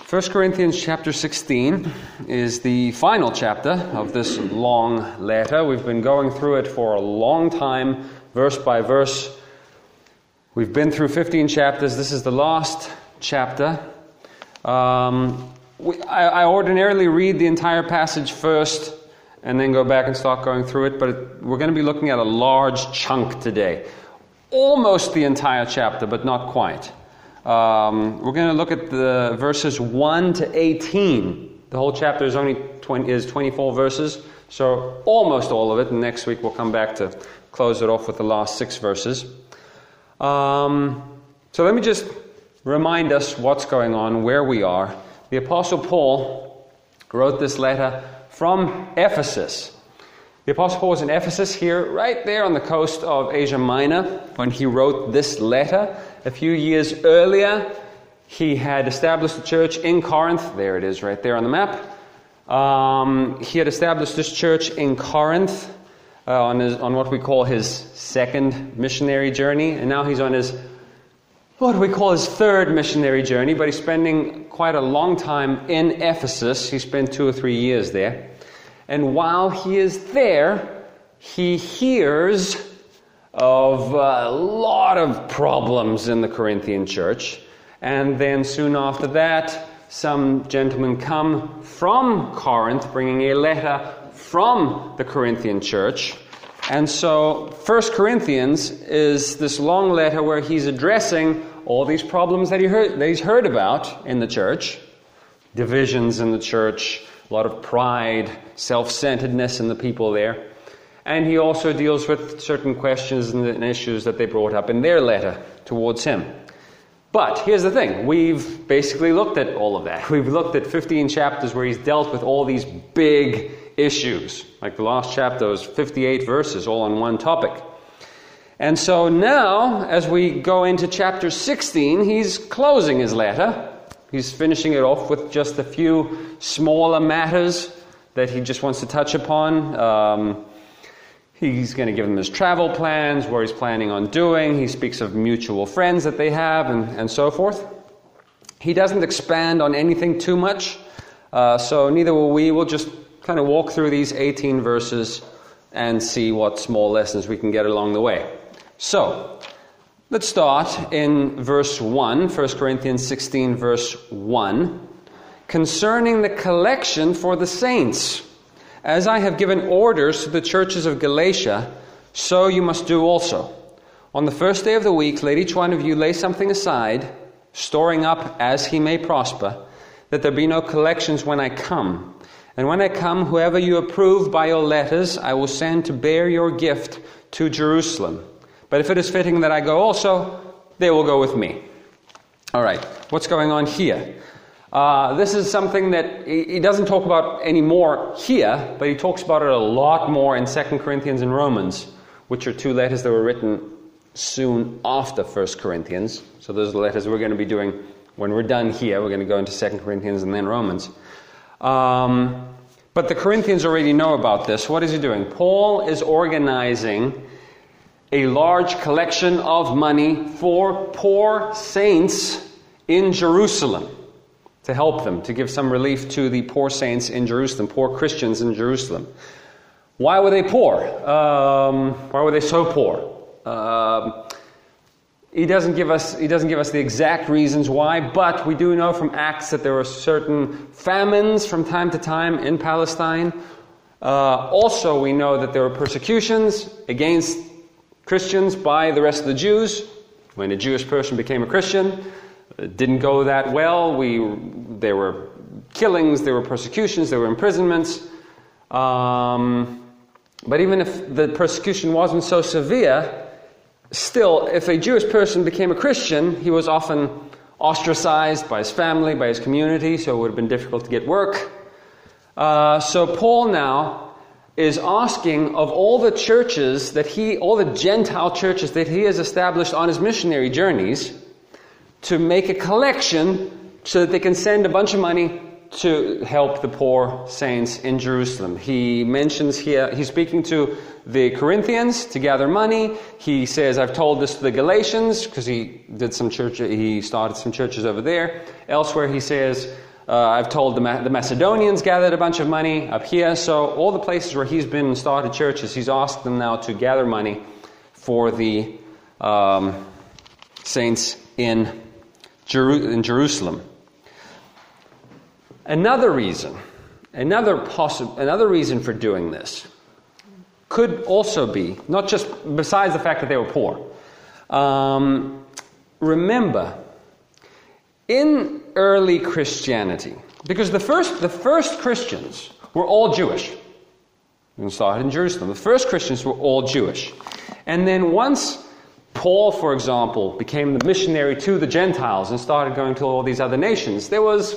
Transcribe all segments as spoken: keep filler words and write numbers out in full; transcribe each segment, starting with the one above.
First Corinthians chapter sixteen is the final chapter of this long letter. We've been going through it for a long time, verse by verse. We've been through fifteen chapters. This is the last chapter. Um, we, I, I ordinarily read the entire passage first and then go back and start going through it, but it, we're going to be looking at a large chunk today. Almost the entire chapter, but not quite. Um, we're going to look at the verses one to eighteen. The whole chapter is only twenty, is twenty-four verses, so almost all of it. And next week we'll come back to close it off with the last six verses. Um, so let me just remind us what's going on, where we are. The Apostle Paul wrote this letter from Ephesus. The Apostle Paul was in Ephesus here, right there on the coast of Asia Minor, when he wrote this letter. A few years earlier, he had established a church in Corinth. There it is, right there on the map. Um, he had established this church in Corinth uh, on, his, on what we call his second missionary journey. And now he's on his, what do we call his third missionary journey. But he's spending quite a long time in Ephesus. He spent two or three years there. And while he is there, he hears of a lot of problems in the Corinthian church. And then soon after that, some gentlemen come from Corinth, bringing a letter from the Corinthian church. And so First Corinthians is this long letter where he's addressing all these problems that he heard, that he's heard about in the church. Divisions in the church, a lot of pride, self-centeredness in the people there. And he also deals with certain questions and issues that they brought up in their letter towards him. But here's the thing. We've basically looked at all of that. We've looked at fifteen chapters where he's dealt with all these big issues. Like the last chapter was fifty-eight verses, all on one topic. And so now, as we go into chapter sixteen, he's closing his letter. He's finishing it off with just a few smaller matters that he just wants to touch upon. Um, he's going to give them his travel plans, what he's planning on doing. He speaks of mutual friends that they have, and, and so forth. He doesn't expand on anything too much, uh, so neither will we. We'll just kind of walk through these eighteen verses and see what small lessons we can get along the way. So, let's start in verse one, First Corinthians sixteen, verse one. Concerning the collection for the saints, as I have given orders to the churches of Galatia, so you must do also. On the first day of the week, let each one of you lay something aside, storing up as he may prosper, that there be no collections when I come. And when I come, whoever you approve by your letters, I will send to bear your gift to Jerusalem. But if it is fitting that I go also, they will go with me. All right, what's going on here? Uh, this is something that he, he doesn't talk about anymore here, but he talks about it a lot more in Second Corinthians and Romans, which are two letters that were written soon after First Corinthians. So those are the letters we're going to be doing when we're done here. We're going to go into Second Corinthians and then Romans. Um, but the Corinthians already know about this. What is he doing? Paul is organizing a large collection of money for poor saints in Jerusalem, to help them, to give some relief to the poor saints in Jerusalem, poor Christians in Jerusalem. Why were they poor? Um, why were they so poor? Um, he doesn't give us he doesn't give us the exact reasons why, but we do know from Acts that there were certain famines from time to time in Palestine. Uh, also, we know that there were persecutions against Christians by the rest of the Jews. When a Jewish person became a Christian, it didn't go that well. We there were killings, there were persecutions, there were imprisonments. Um, but even if the persecution wasn't so severe, still, if a Jewish person became a Christian, he was often ostracized by his family, by his community, so it would have been difficult to get work. Uh, so Paul now is asking of all the churches that he, all the Gentile churches that he has established on his missionary journeys, to make a collection so that they can send a bunch of money to help the poor saints in Jerusalem. He mentions here, he's speaking to the Corinthians to gather money. He says, I've told this to the Galatians, because he did some church, he started some churches over there. Elsewhere he says, Uh, I've told the, Ma- the Macedonians gathered a bunch of money up here. So all the places where he's been and started churches, he's asked them now to gather money for the um, saints in, Jeru- in Jerusalem. Another reason, another possi- another reason for doing this could also be, not just besides the fact that they were poor. Um, remember, in early Christianity, because the first the first Christians were all Jewish. We started in Jerusalem. The first Christians were all Jewish. And then once Paul, for example, became the missionary to the Gentiles and started going to all these other nations, there was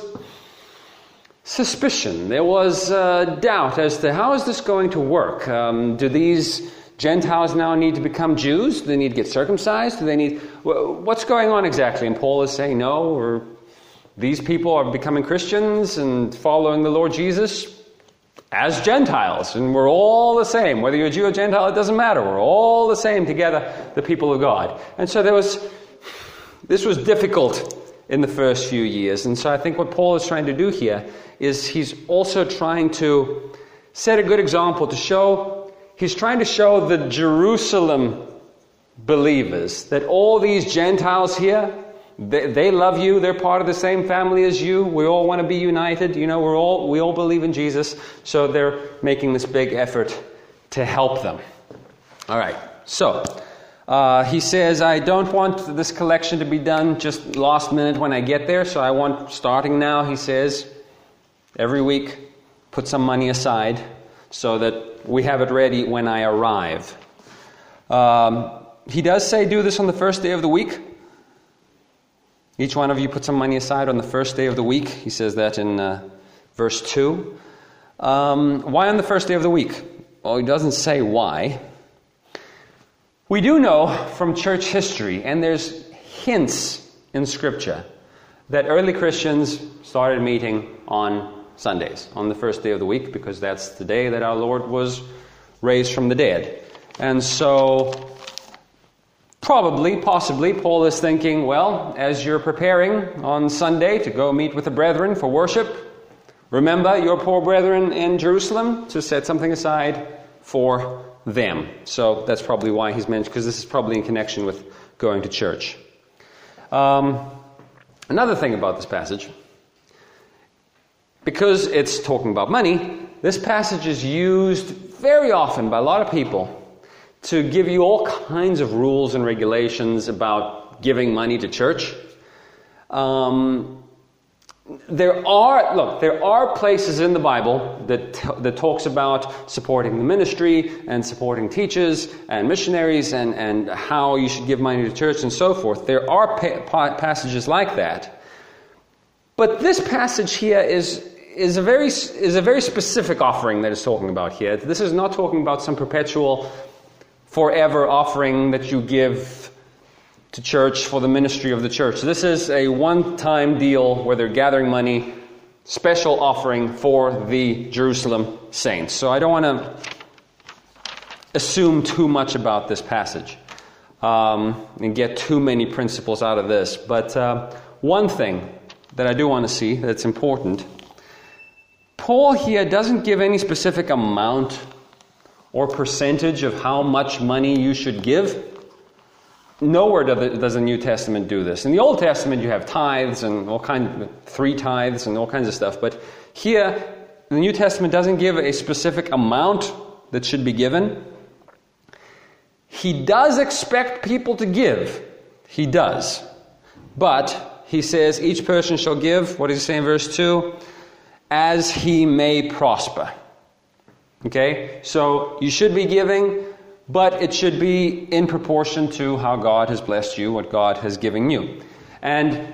suspicion, there was uh, doubt as to how is this going to work? Um, do these Gentiles now need to become Jews? Do they need to get circumcised? Do they need... What's going on exactly? And Paul is saying, no, or these people are becoming Christians and following the Lord Jesus as Gentiles, and we're all the same. Whether you're a Jew or Gentile, it doesn't matter. We're all the same together, the people of God. And so there was... This was difficult in the first few years. And so I think what Paul is trying to do here is he's also trying to set a good example to show... He's trying to show the Jerusalem believers that all these Gentiles here, they, they love you. They're part of the same family as you. We all want to be united. You know, we're all we all believe in Jesus. So they're making this big effort to help them. All right. So uh, he says, I don't want this collection to be done just last minute when I get there. So I want, starting now, he says, every week, put some money aside so that we have it ready when I arrive. Um, he does say do this on the first day of the week. Each one of you put some money aside on the first day of the week. He says that in uh, verse two. Um, why on the first day of the week? Well, he doesn't say why. We do know from church history, and there's hints in Scripture, that early Christians started meeting on Sundays, on the first day of the week, because that's the day that our Lord was raised from the dead. And so, probably, possibly, Paul is thinking, well, as you're preparing on Sunday to go meet with the brethren for worship, remember your poor brethren in Jerusalem, to set something aside for them. So that's probably why he's mentioned, because this is probably in connection with going to church. Um, another thing about this passage, because it's talking about money, this passage is used very often by a lot of people to give you all kinds of rules and regulations about giving money to church. Um, there are, look, there are places in the Bible that that talks about supporting the ministry and supporting teachers and missionaries and, and how you should give money to church and so forth. There are pa- passages like that. But this passage here is is a very is a very specific offering that it's talking about here. This is not talking about some perpetual, forever offering that you give to church for the ministry of the church. This is a one-time deal where they're gathering money, special offering for the Jerusalem saints. So I don't want to assume too much about this passage um, and get too many principles out of this. But uh, one thing that I do want to see that's important, Paul here doesn't give any specific amount or percentage of how much money you should give. Nowhere does the New Testament do this. In the Old Testament, you have tithes and all kinds of three tithes and all kinds of stuff. But here, the New Testament doesn't give a specific amount that should be given. He does expect people to give. He does. But he says each person shall give, what does he say in verse two? As he may prosper. Okay? So you should be giving, but it should be in proportion to how God has blessed you, what God has given you. And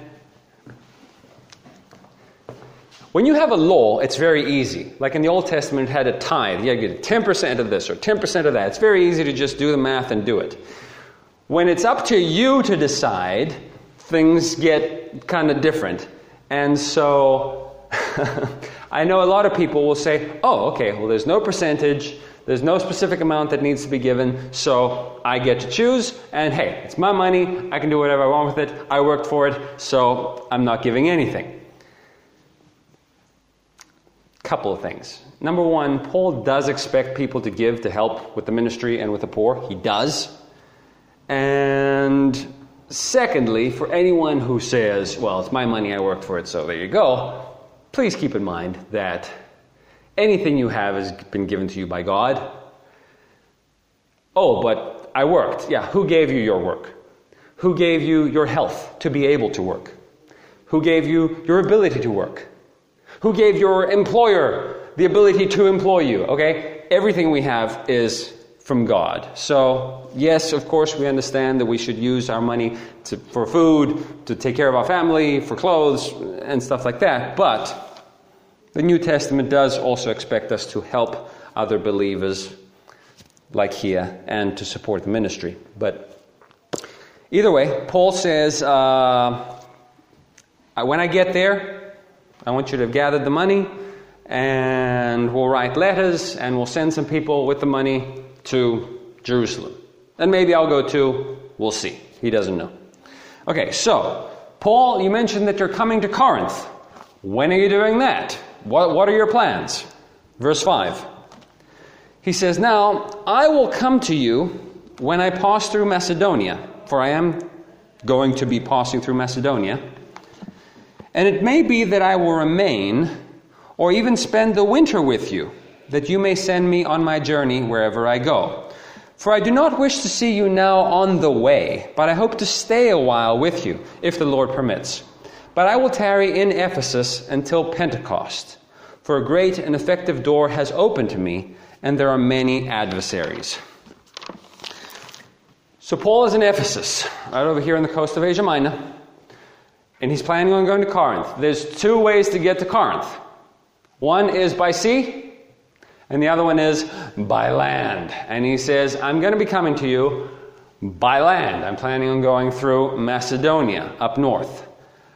when you have a law, it's very easy. Like in the Old Testament, it had a tithe. You get ten percent of this or ten percent of that. It's very easy to just do the math and do it. When it's up to you to decide, things get kind of different. And so I know a lot of people will say, oh, okay, well, there's no percentage. There's no specific amount that needs to be given, so I get to choose, and hey, it's my money, I can do whatever I want with it, I worked for it, so I'm not giving anything. couple of things. Number one, Paul does expect people to give to help with the ministry and with the poor. He does. And secondly, for anyone who says, well, it's my money, I worked for it, so there you go, please keep in mind that anything you have has been given to you by God. Oh, but I worked. Yeah, who gave you your work? Who gave you your health to be able to work? Who gave you your ability to work? Who gave your employer the ability to employ you? Okay, everything we have is from God. So, yes, of course, we understand that we should use our money to, for food, to take care of our family, for clothes, and stuff like that. But the New Testament does also expect us to help other believers, like here, and to support the ministry. But either way, Paul says, uh, when I get there, I want you to have gathered the money, and we'll write letters, and we'll send some people with the money to Jerusalem. And maybe I'll go too. We'll see. He doesn't know. Okay, so, Paul, you mentioned that you're coming to Corinth. When are you doing that? What, what are your plans? Verse five. He says, now, I will come to you when I pass through Macedonia, for I am going to be passing through Macedonia. And it may be that I will remain, or even spend the winter with you, that you may send me on my journey wherever I go. For I do not wish to see you now on the way, but I hope to stay a while with you, if the Lord permits. But I will tarry in Ephesus until Pentecost, for a great and effective door has opened to me, and there are many adversaries. So Paul is in Ephesus, right over here on the coast of Asia Minor, and he's planning on going to Corinth. There's two ways to get to Corinth. One is by sea, and the other one is by land. And he says, I'm going to be coming to you by land. I'm planning on going through Macedonia, up north.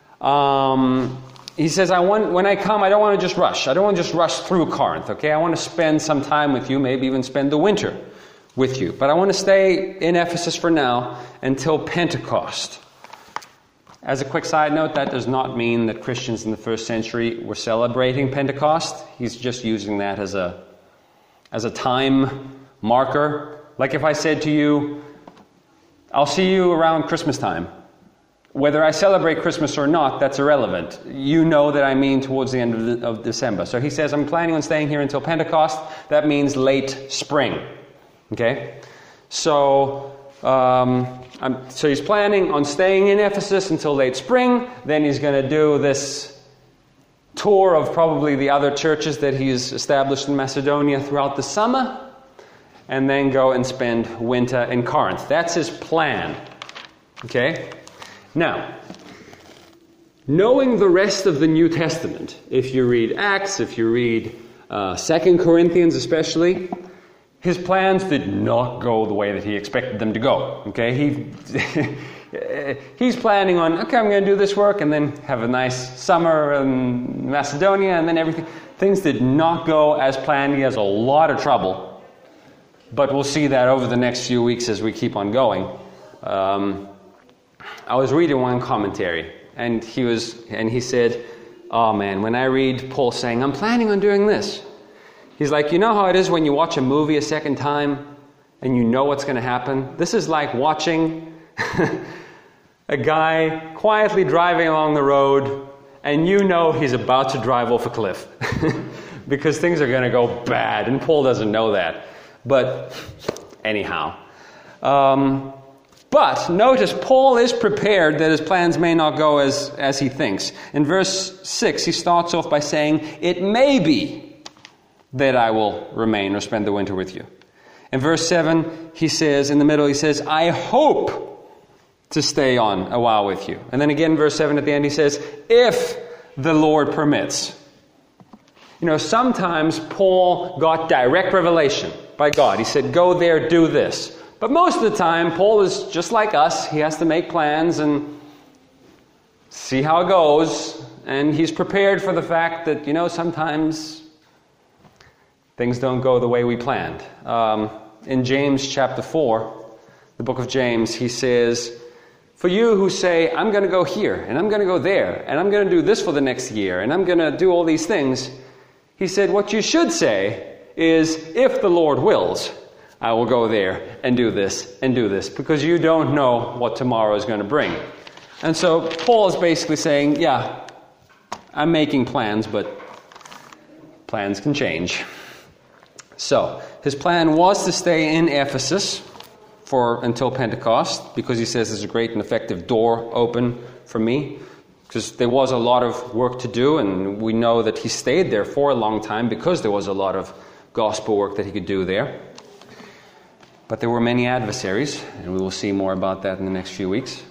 Um, he says, I want, when I come, I don't want to just rush. I don't want to just rush through Corinth, okay? I want to spend some time with you, maybe even spend the winter with you. But I want to stay in Ephesus for now until Pentecost. As a quick side note, that does not mean that Christians in the first century were celebrating Pentecost. He's just using that as a as a time marker. Like if I said to you, I'll see you around Christmas time. Whether I celebrate Christmas or not, that's irrelevant. You know that I mean towards the end of, the, of December. So he says, I'm planning on staying here until Pentecost. That means late spring. Okay? So, um, I'm, so he's planning on staying in Ephesus until late spring. Then he's going to do this tour of probably the other churches that he's established in Macedonia throughout the summer, and then go and spend winter in Corinth. That's his plan. Okay? Now, knowing the rest of the New Testament, if you read Acts, if you read uh, Second Corinthians especially, his plans did not go the way that he expected them to go. Okay? He... He's planning on, okay, I'm going to do this work and then have a nice summer in Macedonia and then everything. Things did not go as planned. He has a lot of trouble. But we'll see that over the next few weeks as we keep on going. Um, I was reading one commentary and he was, and he said, oh man, when I read Paul saying, I'm planning on doing this. He's like, you know how it is when you watch a movie a second time and you know what's going to happen? This is like watching a guy quietly driving along the road, and you know he's about to drive off a cliff because things are going to go bad, and Paul doesn't know that. But anyhow, um, but notice Paul is prepared that his plans may not go as, as he thinks. In verse six, he starts off by saying, it may be that I will remain or spend the winter with you. In verse seven, he says, in the middle, he says, I hope to stay on a while with you. And then again, verse seven at the end, he says, if the Lord permits. You know, sometimes Paul got direct revelation by God. He said, go there, do this. But most of the time, Paul is just like us. He has to make plans and see how it goes. And he's prepared for the fact that, you know, sometimes things don't go the way we planned. Um, in James chapter four, the book of James, he says, for you who say, I'm going to go here, and I'm going to go there, and I'm going to do this for the next year, and I'm going to do all these things, He said, what you should say is, if the Lord wills, I will go there and do this and do this, because you don't know what tomorrow is going to bring. And so Paul is basically saying, yeah, I'm making plans, but plans can change. So his plan was to stay in Ephesus for until Pentecost, because he says there's a great and effective door open for me, because there was a lot of work to do, and we know that he stayed there for a long time because there was a lot of gospel work that he could do there. But there were many adversaries, and we will see more about that in the next few weeks.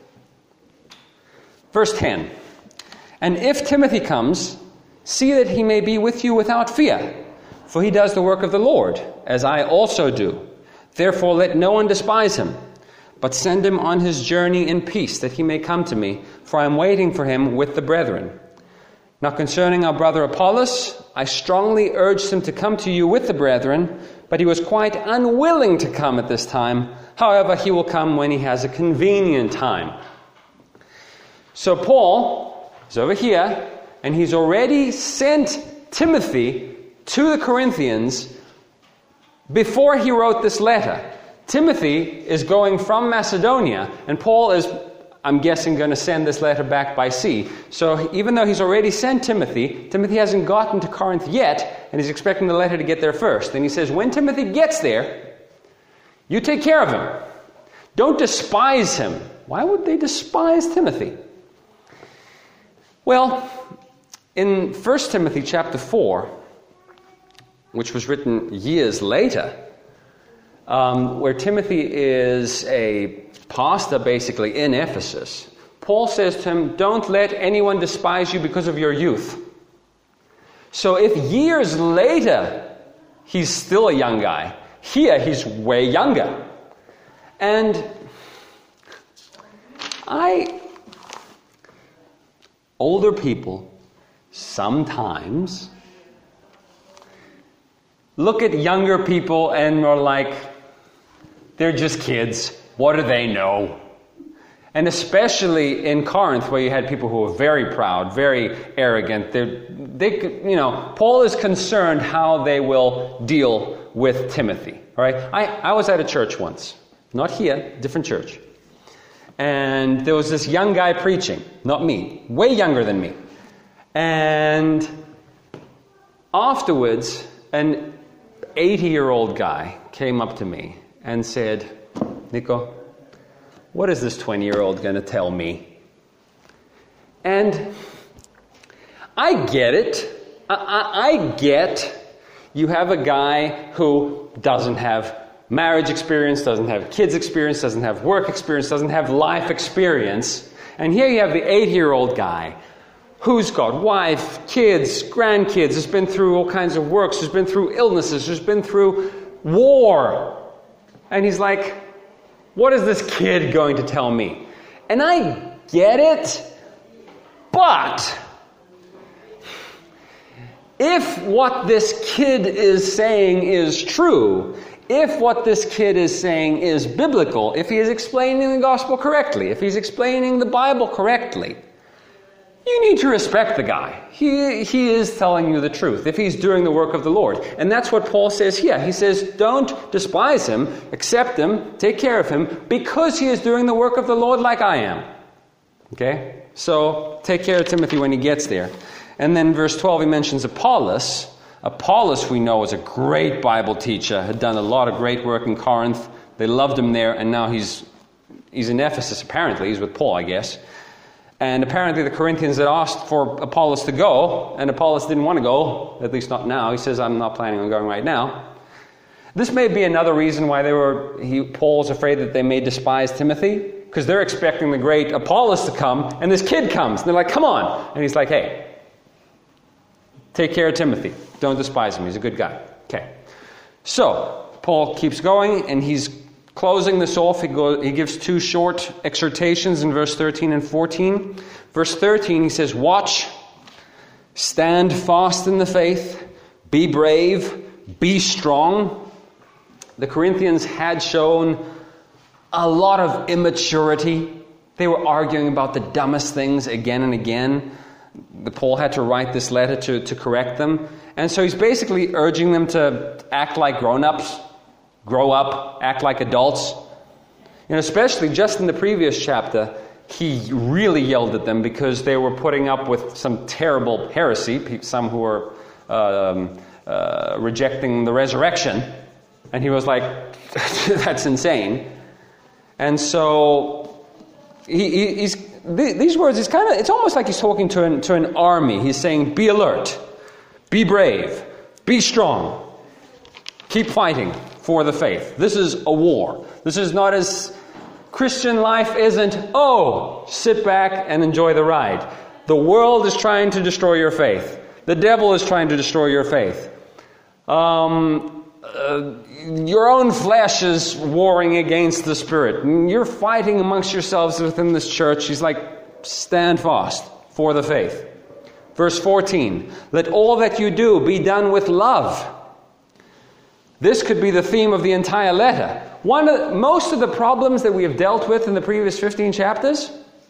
Verse ten, and if Timothy comes, see that he may be with you without fear, for he does the work of the Lord, as I also do. Therefore let no one despise him, but send him on his journey in peace, that he may come to me, for I am waiting for him with the brethren. Now concerning our brother Apollos, I strongly urged him to come to you with the brethren, but he was quite unwilling to come at this time. However, he will come when he has a convenient time. So Paul is over here, and he's already sent Timothy to the Corinthians before he wrote this letter. Timothy is going from Macedonia, and Paul is, I'm guessing, going to send this letter back by sea. So even though he's already sent Timothy, Timothy hasn't gotten to Corinth yet, and he's expecting the letter to get there first. And he says, when Timothy gets there, you take care of him. Don't despise him. Why would they despise Timothy? Well, in First Timothy chapter four, which was written years later, um, where Timothy is a pastor basically in Ephesus, Paul says to him, don't let anyone despise you because of your youth. So if years later he's still a young guy, here he's way younger. And I... Older people sometimes look at younger people and are like, they're just kids. What do they know? And especially in Corinth, where you had people who were very proud, very arrogant. They, they, you know, Paul is concerned how they will deal with Timothy. All right? I, I was at a church once, not here, different church. And there was this young guy preaching, not me, way younger than me. And afterwards, an eighty-year-old guy came up to me and said, Nico, what is this twenty-year-old going to tell me? And I get it. I, I, I get you have a guy who doesn't have marriage experience, doesn't have kids experience, doesn't have work experience, doesn't have life experience. And here you have the eighty-year-old guy who's got wife, kids, grandkids, has been through all kinds of works, has been through illnesses, has been through war. And he's like, what is this kid going to tell me? And I get it, but if what this kid is saying is true, if what this kid is saying is biblical, if he is explaining the gospel correctly, if he's explaining the Bible correctly, you need to respect the guy. He, he is telling you the truth, if he's doing the work of the Lord. And that's what Paul says here. He says, don't despise him, accept him, take care of him, because he is doing the work of the Lord like I am. Okay? So, take care of Timothy when he gets there. And then verse twelve, he mentions Apollos. Apollos, we know, is a great Bible teacher, had done a lot of great work in Corinth. They loved him there, and now he's he's in Ephesus, apparently. He's with Paul, I guess. And apparently the Corinthians had asked for Apollos to go, and Apollos didn't want to go, at least not now. He says, I'm not planning on going right now. This may be another reason why they were. He, Paul's afraid that they may despise Timothy, because they're expecting the great Apollos to come, and this kid comes. And they're like, come on. And he's like, hey, take care of Timothy. Don't despise him. He's a good guy. Okay. So, Paul keeps going, and he's closing this off. He, go, he gives two short exhortations in verse thirteen and fourteen. Verse thirteen, he says, watch, stand fast in the faith, be brave, be strong. The Corinthians had shown a lot of immaturity. They were arguing about the dumbest things again and again. the Paul had to write this letter to, to correct them. And so he's basically urging them to act like grown-ups, grow up, act like adults. And especially just in the previous chapter, he really yelled at them because they were putting up with some terrible heresy, some who were um, uh, rejecting the resurrection. And he was like, that's insane. And so he, he, he's th- these words, it's kind of, it's almost like he's talking to an, to an army. He's saying, be alert, be brave, be strong, keep fighting for the faith. This is a war. This is not as Christian life isn't, oh, sit back and enjoy the ride. The world is trying to destroy your faith. The devil is trying to destroy your faith. Um, uh, your own flesh is warring against the Spirit. You're fighting amongst yourselves within this church. He's like, stand fast for the faith. Verse fourteen, let all that you do be done with love. This could be the theme of the entire letter. One of, most of the problems that we have dealt with in the previous fifteen chapters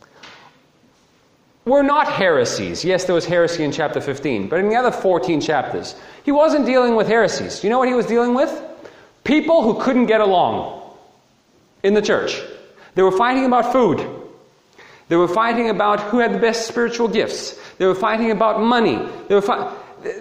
were not heresies. Yes, there was heresy in chapter fifteen, but in the other fourteen chapters, he wasn't dealing with heresies. You know what he was dealing with? People who couldn't get along in the church. They were fighting about food. They were fighting about who had the best spiritual gifts. They were fighting about money. They were, fi-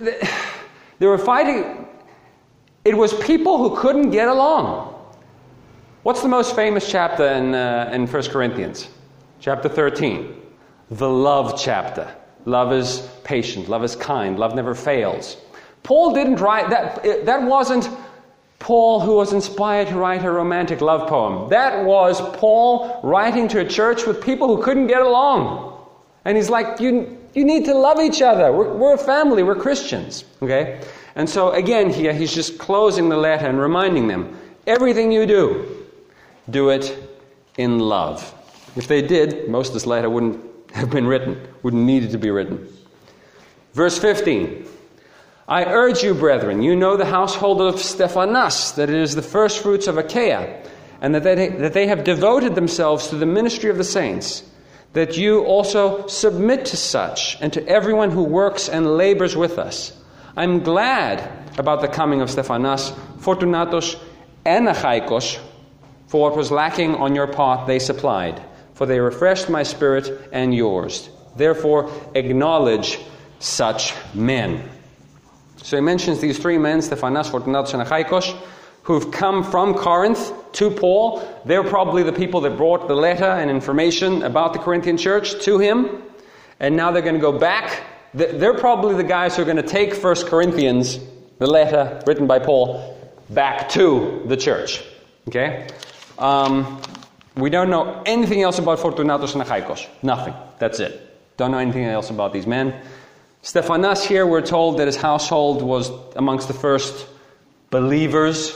they were fighting... It was people who couldn't get along. What's the most famous chapter in, uh, in First Corinthians? Chapter thirteen. The love chapter. Love is patient. Love is kind. Love never fails. Paul didn't write... That, that wasn't Paul who was inspired to write a romantic love poem. That was Paul writing to a church with people who couldn't get along. And he's like, you, you need to love each other. We're, we're a family. We're Christians. Okay? And so again here, he's just closing the letter and reminding them, everything you do, do it in love. If they did, most of this letter wouldn't have been written, wouldn't need to be written. Verse fifteen, I urge you, brethren, you know the household of Stephanas, that it is the first fruits of Achaia, and that they, that they have devoted themselves to the ministry of the saints, that you also submit to such, and to everyone who works and labors with us. I'm glad about the coming of Stephanas, Fortunatos, and Achaikos, for what was lacking on your part they supplied, for they refreshed my spirit and yours. Therefore, acknowledge such men. So he mentions these three men, Stephanas, Fortunatos, and Achaikos, who've come from Corinth to Paul. They're probably the people that brought the letter and information about the Corinthian church to him. And now they're going to go back. They're probably the guys who are going to take First Corinthians, the letter written by Paul, back to the church. Okay? Um, we don't know anything else about Fortunatos and Achaikos. Nothing. That's it. Don't know anything else about these men. Stephanas here, we're told that his household was amongst the first believers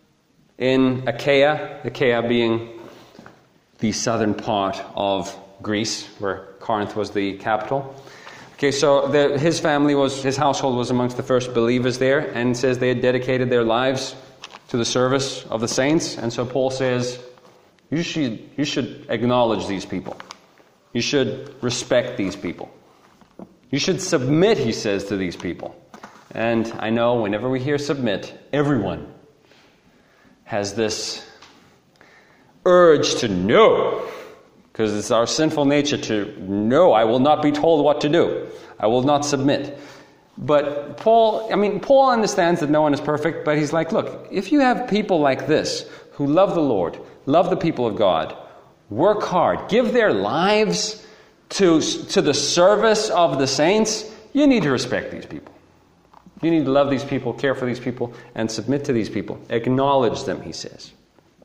in Achaia. Achaia being the southern part of Greece, where Corinth was the capital. Okay, so the, his family was, his household was amongst the first believers there, and says they had dedicated their lives to the service of the saints. And so Paul says, you should, you should acknowledge these people. You should respect these people. You should submit, he says, to these people. And I know whenever we hear submit, everyone has this urge to know. Because it's our sinful nature to know, I will not be told what to do. I will not submit. But Paul, I mean, Paul understands that no one is perfect, but he's like, look, if you have people like this who love the Lord, love the people of God, work hard, give their lives to, to the service of the saints, you need to respect these people. You need to love these people, care for these people, and submit to these people. Acknowledge them, he says.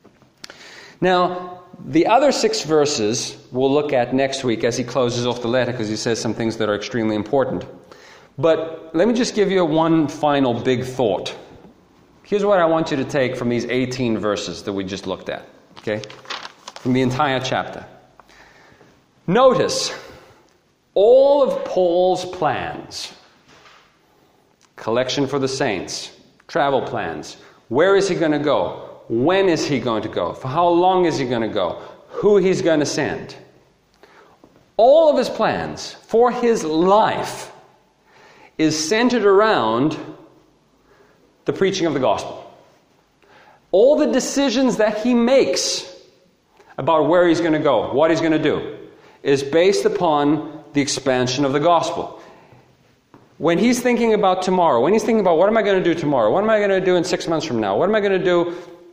Now, the other six verses we'll look at next week as he closes off the letter, because he says some things that are extremely important. But let me just give you one final big thought. Here's what I want you to take from these eighteen verses that we just looked at. Okay? From the entire chapter. Notice all of Paul's plans. Collection for the saints. Travel plans. Where is he going to go? When is he going to go? For how long is he going to go? Who he's going to send? All of his plans for his life is centered around the preaching of the gospel. All the decisions that he makes about where he's going to go, what he's going to do, is based upon the expansion of the gospel. When he's thinking about tomorrow, when he's thinking about what am I going to do tomorrow, what am I going to do in six months from now, what am I going to do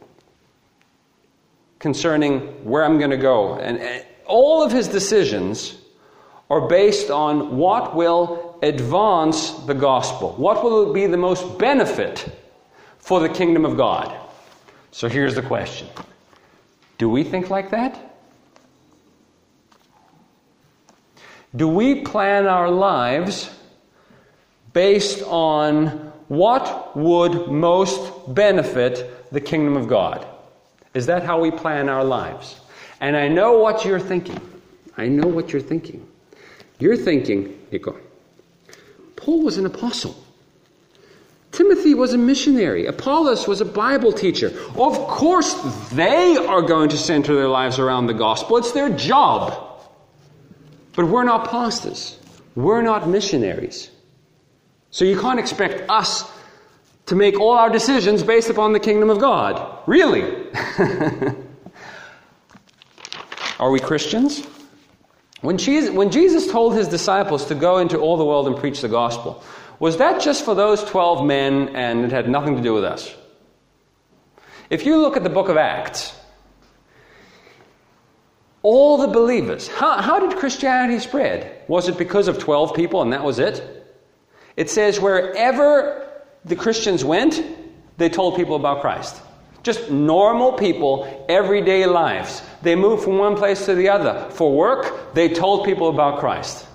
concerning where I'm going to go, and, and all of his decisions are based on what will advance the gospel, what will be the most benefit for the kingdom of God. So here's the question. Do we think like that? Do we plan our lives based on what would most benefit the kingdom of God? Is that how we plan our lives? And I know what you're thinking. I know what you're thinking. You're thinking, Nico, Paul was an apostle. Timothy was a missionary. Apollos was a Bible teacher. Of course, they are going to center their lives around the gospel. It's their job. But we're not pastors. We're not missionaries. So you can't expect us to make all our decisions based upon the kingdom of God. Really? Are we Christians? When Jesus, when Jesus told his disciples to go into all the world and preach the gospel, was that just for those twelve men and it had nothing to do with us? If you look at the book of Acts, all the believers, how, how did Christianity spread? Was it because of twelve people and that was it? It says wherever the Christians went, they told people about Christ. Just normal people, everyday lives. They moved from one place to the other. For work, they told people about Christ.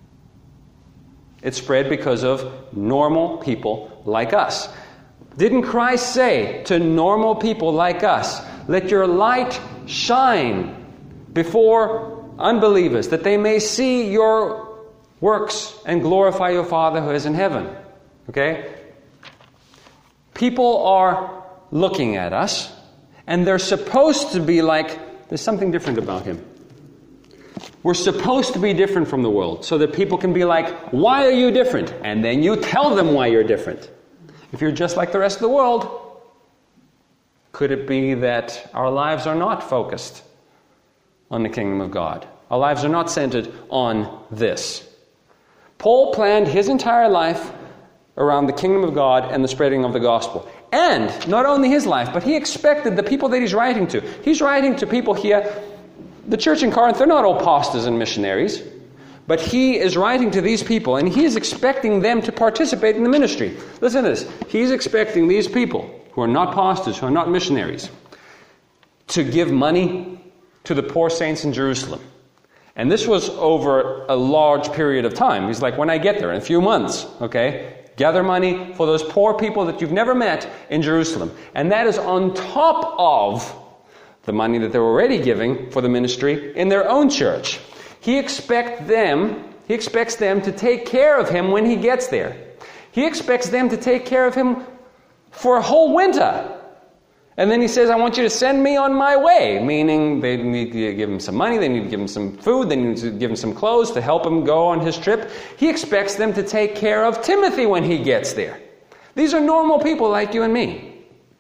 It spread because of normal people like us. Didn't Christ say to normal people like us, let your light shine before unbelievers, that they may see your works and glorify your Father who is in heaven? Okay? People are looking at us, and they're supposed to be like, there's something different about him. We're supposed to be different from the world, so that people can be like, why are you different? And then you tell them why you're different. If you're just like the rest of the world, could it be that our lives are not focused on the kingdom of God? Our lives are not centered on this. Paul planned his entire life around the kingdom of God and the spreading of the gospel. And not only his life, but he expected the people that he's writing to. He's writing to people here. The church in Corinth, they're not all pastors and missionaries. But he is writing to these people, and he is expecting them to participate in the ministry. Listen to this. He's expecting these people, who are not pastors, who are not missionaries, to give money to the poor saints in Jerusalem. And this was over a large period of time. He's like, when I get there, in a few months, okay? Gather money for those poor people that you've never met in Jerusalem. And that is on top of the money that they're already giving for the ministry in their own church. He expect them, he expects them to take care of him when he gets there. He expects them to take care of him for a whole winter. And then he says, I want you to send me on my way, meaning they need to give him some money, they need to give him some food, they need to give him some clothes to help him go on his trip. He expects them to take care of Timothy when he gets there. These are normal people like you and me.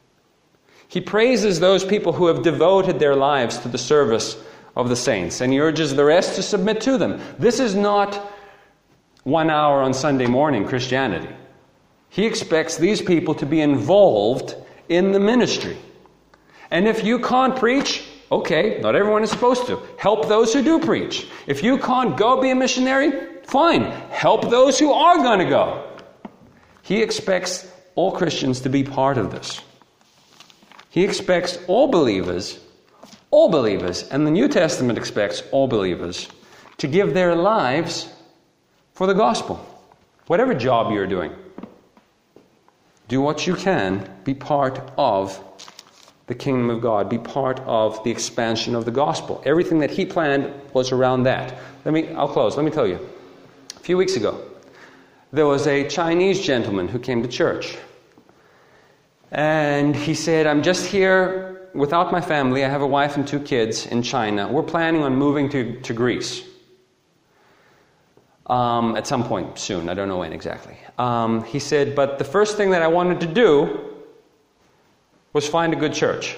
He praises those people who have devoted their lives to the service of the saints, and he urges the rest to submit to them. This is not one hour on Sunday morning Christianity. He expects these people to be involved in the ministry. And if you can't preach, okay, not everyone is supposed to. Help those who do preach. If you can't go be a missionary, fine. Help those who are going to go. He expects all Christians to be part of this. He expects all believers, all believers, and the New Testament expects all believers to give their lives for the gospel. Whatever job you're doing, do what you can, be part of the kingdom of God, be part of the expansion of the gospel. Everything that he planned was around that. Let me, I'll close. Let me tell you. A few weeks ago, there was a Chinese gentleman who came to church. And he said, I'm just here without my family. I have a wife and two kids in China. We're planning on moving to, to Greece. um, at some point soon. I don't know when exactly. Um, he said, but the first thing that I wanted to do was find a good church.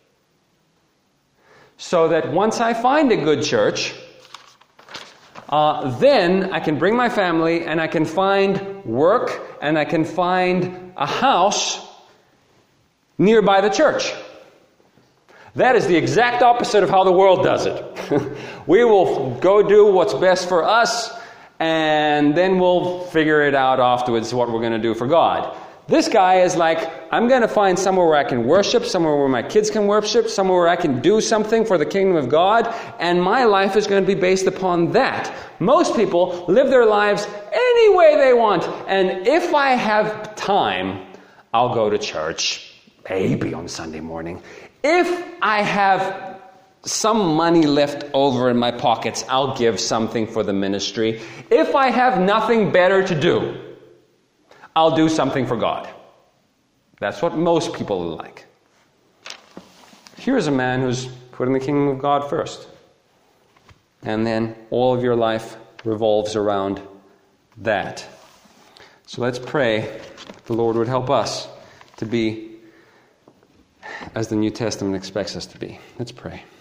So that once I find a good church, uh, then I can bring my family and I can find work and I can find a house nearby the church. That is the exact opposite of how the world does it. We will go do what's best for us, and then we'll figure it out afterwards what we're going to do for God. This guy is like, I'm going to find somewhere where I can worship, somewhere where my kids can worship, somewhere where I can do something for the kingdom of God, and my life is going to be based upon that. Most people live their lives any way they want, and if I have time, I'll go to church, maybe on Sunday morning. If I have some money left over in my pockets, I'll give something for the ministry. If I have nothing better to do, I'll do something for God. That's what most people are like. Here's a man who's putting the kingdom of God first. And then all of your life revolves around that. So let's pray the Lord would help us to be as the New Testament expects us to be. Let's pray.